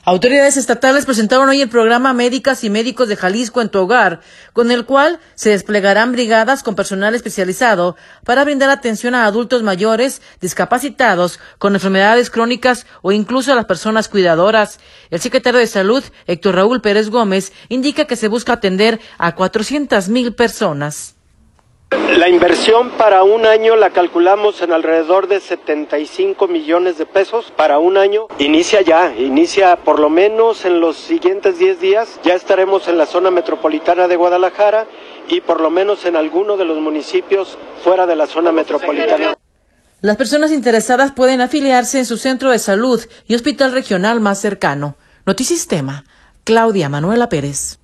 Autoridades estatales presentaron hoy el programa Médicas y Médicos de Jalisco en tu Hogar, con el cual se desplegarán brigadas con personal especializado para brindar atención a adultos mayores, discapacitados, con enfermedades crónicas o incluso a las personas cuidadoras. El secretario de Salud, Héctor Raúl Pérez Gómez, indica que se busca atender a 400,000 personas. La inversión para un año la calculamos en alrededor de 75 millones de pesos para un año. Inicia por lo menos en los siguientes 10 días. Ya estaremos en la zona metropolitana de Guadalajara y por lo menos en alguno de los municipios fuera de la zona metropolitana. Las personas interesadas pueden afiliarse en su centro de salud y hospital regional más cercano. Notisistema, Claudia Manuela Pérez.